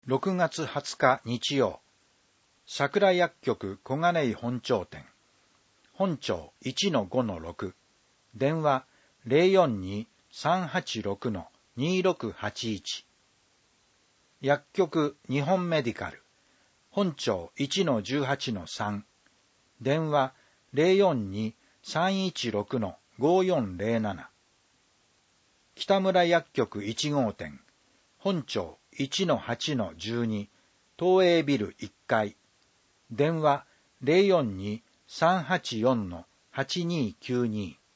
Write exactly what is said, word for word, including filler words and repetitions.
ろくがつはつか日曜、桜薬局小金井本町店、本町 いちのごのろく、電話 ゼロよんに さんはちろく にろくはちいち、薬局日本メディカル、本町 いちのじゅうはちのさん、電話 ゼロよんに さんいちろく ごよんゼロなな、北村薬局いち号店、本町 いちのはちのじゅうに、東映ビルいっかい、電話 ゼロよんに さんはちよん はちにきゅうに